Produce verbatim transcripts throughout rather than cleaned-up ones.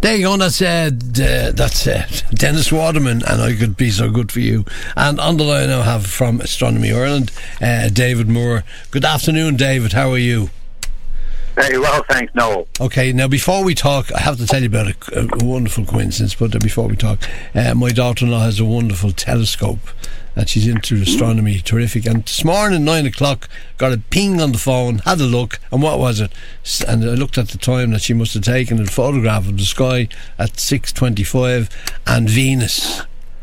There you go. That's uh, d- that's uh, Dennis Waterman, and I could be so good for you. And on the line I have from Astronomy Ireland, uh, David Moore. Good afternoon, David. How are you? Very well, thanks, Noel. Okay, now before we talk, I have to tell you about a, a wonderful coincidence, but before we talk, uh, my daughter-in-law has a wonderful telescope and she's into astronomy, terrific. And this morning, nine o'clock, got a ping on the phone, had a look, and what was it? And I looked at the time that she must have taken a photograph of the sky at six twenty-five and Venus.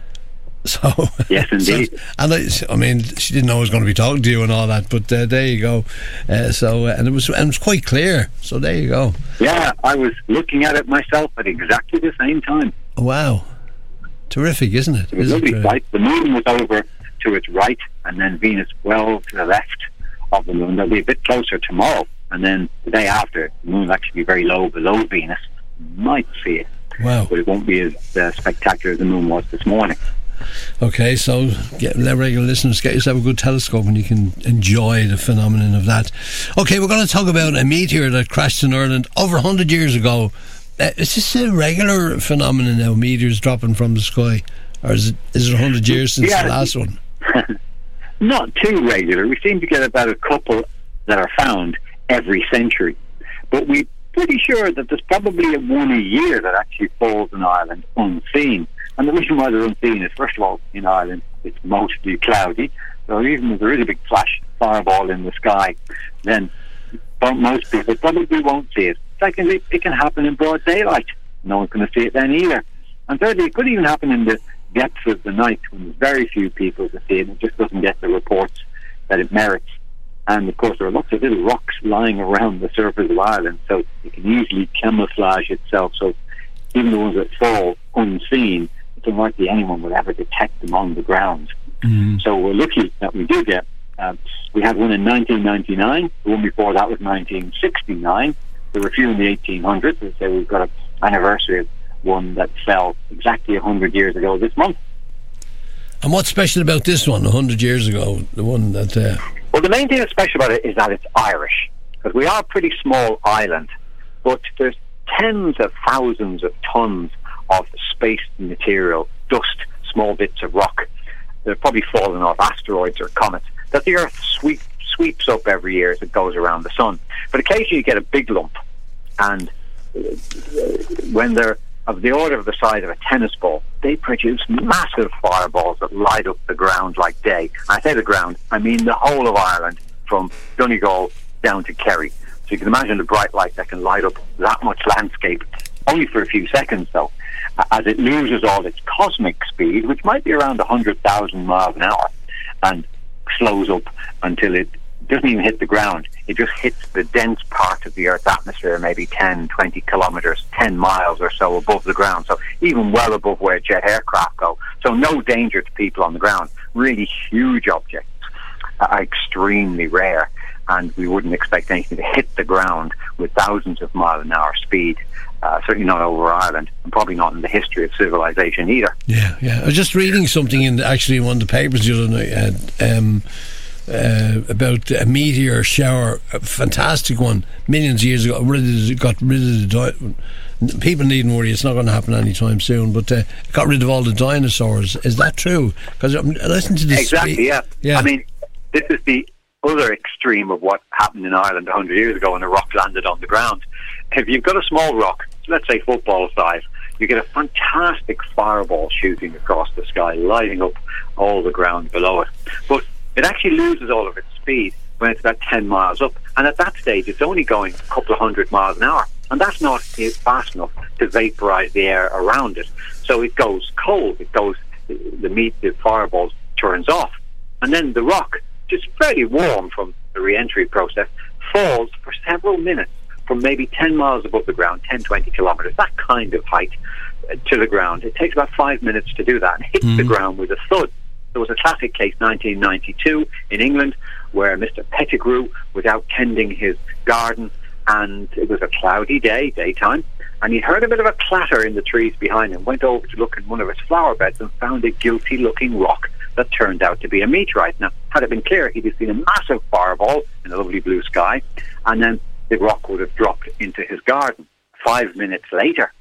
So yes, indeed. So, and I, I mean, she didn't know I was going to be talking to you and all that, but uh, there you go. Uh, so, uh, and it was, and it was quite clear. So there you go. Yeah, I was looking at it myself at exactly the same time. Wow, terrific, isn't it? It was Isn't lovely it? sight. The moon was over to its right, and then Venus well to the left of the moon. They'll be a bit closer tomorrow, and then the day after, the moon will actually be very low below Venus. You might see it, wow, but it won't be as uh, spectacular as the moon was this morning. Okay, so get regular listeners, get yourself a good telescope and you can enjoy the phenomenon of that. Okay, we're going to talk about a meteor that crashed in Ireland over one hundred years ago. Uh, is this a regular phenomenon now, meteors dropping from the sky? Or is it, is it one hundred years since yeah, the last one? Not too regular. We seem to get about a couple that are found every century. But we're pretty sure that there's probably one a year that actually falls in Ireland unseen. And the reason why they're unseen is, first of all, in Ireland, it's mostly cloudy. So even if there is a big flash fireball in the sky, then most people probably won't see it. Secondly, it can happen in broad daylight. No one's going to see it then either. And thirdly, it could even happen in the depths of the night when there's very few people to see it. It just doesn't get the reports that it merits. And of course, there are lots of little rocks lying around the surface of Ireland, so it can easily camouflage itself. So even the ones that fall unseen, it's unlikely anyone will ever detect them on the ground. Mm. So we're lucky that we do get. Um, we had one in nineteen ninety-nine. The one before that was nineteen sixty-nine. There were a few in the eighteen hundreds. So we've got an anniversary of one that fell exactly one hundred years ago this month. And what's special about this one, one hundred years ago? The one that... Uh... Well, the main thing that's special about it is that it's Irish. Because we are a pretty small island. But there's tens of thousands of tons of space material, dust, small bits of rock. They're probably fallen off asteroids or comets that the Earth sweep, sweeps up every year as it goes around the sun. But occasionally you get a big lump, and uh, when they're of the order of the size of a tennis ball, they produce massive fireballs that light up the ground like day. I say the ground, I mean the whole of Ireland, from Donegal down to Kerry. So you can imagine the bright light that can light up that much landscape, only for a few seconds though. As it loses all its cosmic speed, which might be around one hundred thousand miles an hour, and slows up until it doesn't even hit the ground. It just hits the dense part of the Earth's atmosphere, maybe ten, twenty kilometres, ten miles or so above the ground. So even well above where jet aircraft go. So no danger to people on the ground. Really huge objects are extremely rare, and we wouldn't expect anything to hit the ground with thousands of mile an hour speed. Uh, certainly not over Ireland, and probably not in the history of civilization either. Yeah, yeah. I was just reading something in actually in one of the papers the other night uh, um, uh, about a meteor shower, a fantastic one, millions of years ago. Really got rid of the di- people needn't worry; it's not going to happen anytime soon. But uh, got rid of all the dinosaurs. Is that true? Because listen to this. Exactly. Spe- yeah. Yeah. I mean, this is the other extreme of what happened in Ireland one hundred years ago when a rock landed on the ground. If you've got a small rock, let's say football size, you get a fantastic fireball shooting across the sky, lighting up all the ground below it. But it actually loses all of its speed when it's about ten miles up. And at that stage, it's only going a couple of hundred miles an hour. And that's not fast enough to vaporize the air around it. So it goes cold. It goes, the meat, the fireball turns off. And then the rock, just fairly warm from the re-entry process, falls for several minutes from maybe ten miles above the ground, ten, twenty kilometres, that kind of height, uh, to the ground. It takes about five minutes to do that and hits mm. the ground with a thud. There was a classic case, nineteen ninety-two, in England, where Mister Pettigrew was out tending his garden, and it was a cloudy day, daytime, and he heard a bit of a clatter in the trees behind him, went over to look in one of his flower beds and found a guilty-looking rock that turned out to be a meteorite. Now, had it been clear, he'd have seen a massive fireball in a lovely blue sky, and then the rock would have dropped into his garden five minutes later.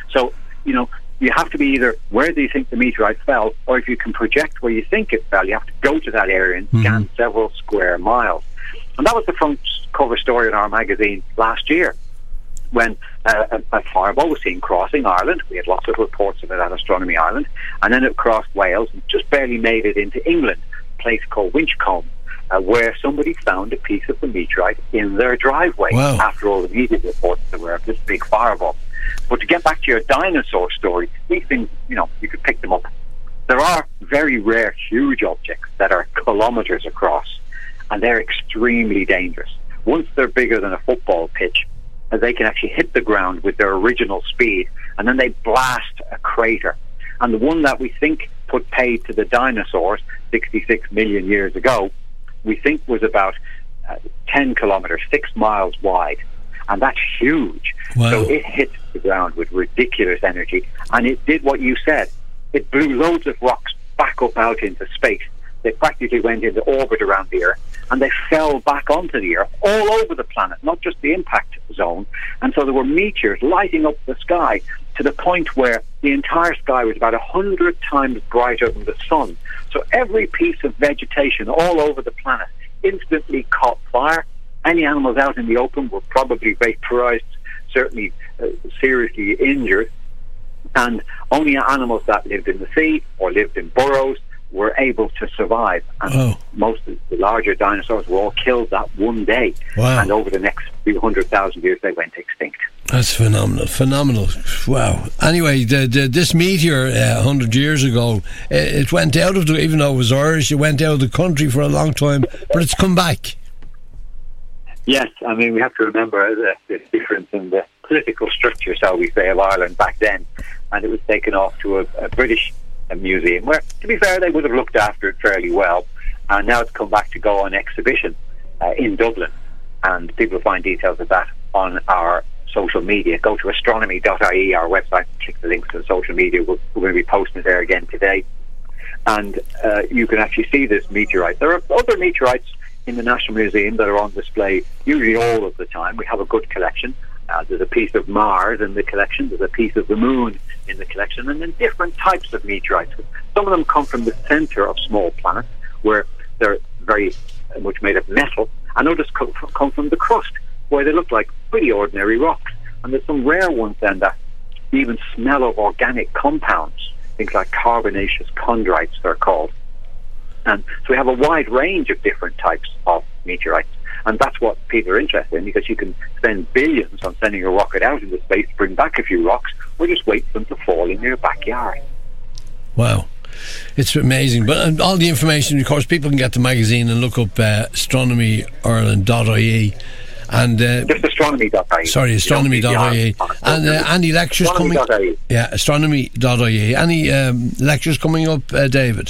So, you know, you have to be either where do you think the meteorite fell, or if you can project where you think it fell, you have to go to that area and scan mm-hmm. several square miles. And that was the front cover story in our magazine last year, when uh, a, a fireball was seen crossing Ireland. We had lots of reports of it at Astronomy Ireland, and then it crossed Wales and just barely made it into England, a place called Winchcombe, uh, where somebody found a piece of the meteorite in their driveway. Wow. After all the media reports that were of this big fireball. But to get back to your dinosaur story, these things, you know, you could pick them up. There are very rare, huge objects that are kilometres across, and they're extremely dangerous. Once they're bigger than a football pitch, they can actually hit the ground with their original speed, and then they blast a crater. And the one that we think put paid to the dinosaurs sixty-six million years ago, we think was about uh, ten kilometres, six miles wide. And that's huge. Wow. So it hit the ground with ridiculous energy, and it did what you said. It blew loads of rocks back up out into space. They practically went into orbit around the Earth, and they fell back onto the Earth all over the planet, not just the impact zone. And so there were meteors lighting up the sky to the point where the entire sky was about a hundred times brighter than the sun. So every piece of vegetation all over the planet instantly caught fire. Any animals out in the open were probably vaporized, certainly uh, seriously injured, and only animals that lived in the sea or lived in burrows were able to survive. And oh. most of the larger dinosaurs were all killed that one day. Wow. And over the next few hundred thousand years, they went extinct. That's phenomenal, phenomenal. Wow. Anyway, the, the, this meteor uh, one hundred years ago, it, it went out of the, even though it was Irish, it went out of the country for a long time, but it's come back. Yes, I mean, we have to remember the, the difference in the political structure, shall we say, of Ireland back then. And it was taken off to a, a British a museum, where, to be fair, they would have looked after it fairly well. And now it's come back to go on exhibition uh, in Dublin. And people find details of that on our social media. Go to astronomy dot I E, our website, click the links to the social media. We're, we're going to be posting it there again today. And uh, you can actually see this meteorite. There are other meteorites in the National Museum that are on display usually all of the time. We have a good collection. Uh, there's a piece of Mars in the collection, there's a piece of the Moon in the collection, and then different types of meteorites. Some of them come from the centre of small planets, where they're very much made of metal, and others come from, come from the crust, where they look like pretty ordinary rocks. And there's some rare ones then that even smell of organic compounds, things like carbonaceous chondrites they're called. And so we have a wide range of different types of meteorites. And that's what people are interested in, because you can spend billions on sending a rocket out into space to bring back a few rocks, or just wait for them to fall in your backyard. Wow. It's amazing. But all the information, of course, people can get the magazine and look up uh, astronomy ireland dot I E. And, uh, just astronomy dot I E. Sorry, astronomy dot I E. And uh, any lectures coming up? Yeah, astronomy dot I E. Any um, lectures coming up, uh, David?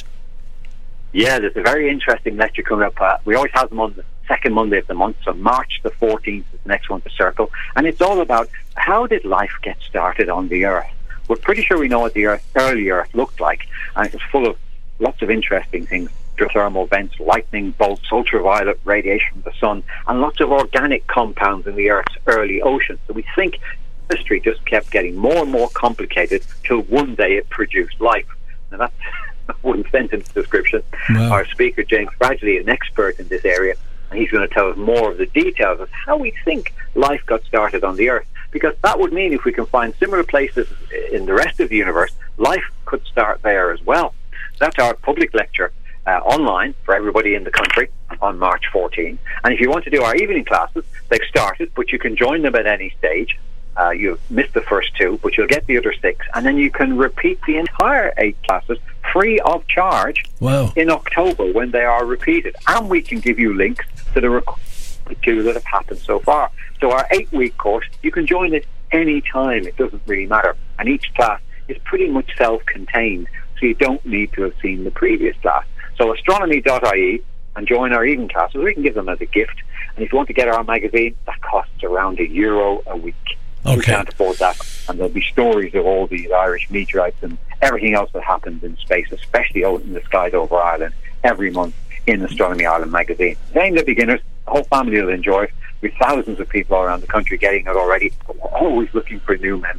Yeah, there's a very interesting lecture coming up. Uh, we always have them on the second Monday of the month, so March the fourteenth is the next one to circle. And it's all about how did life get started on the Earth? We're pretty sure we know what the Earth, early Earth looked like, and it's full of lots of interesting things. Geothermal vents, lightning bolts, ultraviolet radiation from the sun, and lots of organic compounds in the Earth's early ocean. So we think history just kept getting more and more complicated till one day it produced life. Now that's one sentence description. Wow. Our speaker, James Bradley, an expert in this area, and he's going to tell us more of the details of how we think life got started on the Earth. Because that would mean if we can find similar places in the rest of the universe, life could start there as well. That's our public lecture uh, online for everybody in the country on March fourteenth. And if you want to do our evening classes, they've started, but you can join them at any stage. Uh, you've missed the first two, but you'll get the other six, and then you can repeat the entire eight classes free of charge. Wow. In October when they are repeated. And we can give you links to the rec- two that have happened so far. So our eight-week course, you can join it any time. It doesn't really matter. And each class is pretty much self-contained, so you don't need to have seen the previous class. So astronomy dot I E, and join our evening classes. We can give them as a gift. And if you want to get our magazine, that costs around a euro a week. Okay. We can't afford that. And there'll be stories of all these Irish meteorites and everything else that happens in space, especially out in the skies over Ireland, every month in Astronomy Ireland magazine. It's aimed at beginners. The whole family will enjoy it. With thousands of people all around the country getting it already. But we're always looking for new members.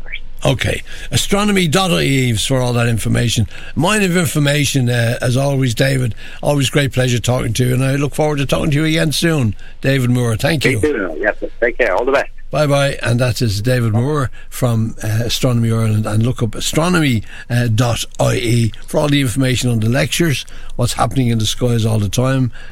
Okay. Astronomy dot I E for all that information. Mine of information, uh, as always, David. Always great pleasure talking to you, and I look forward to talking to you again soon. David Moore, thank you. Yes, take care. All the best. Bye bye, and that is David Moore from uh, Astronomy Ireland. And look up astronomy dot I E for all the information on the lectures, what's happening in the skies all the time.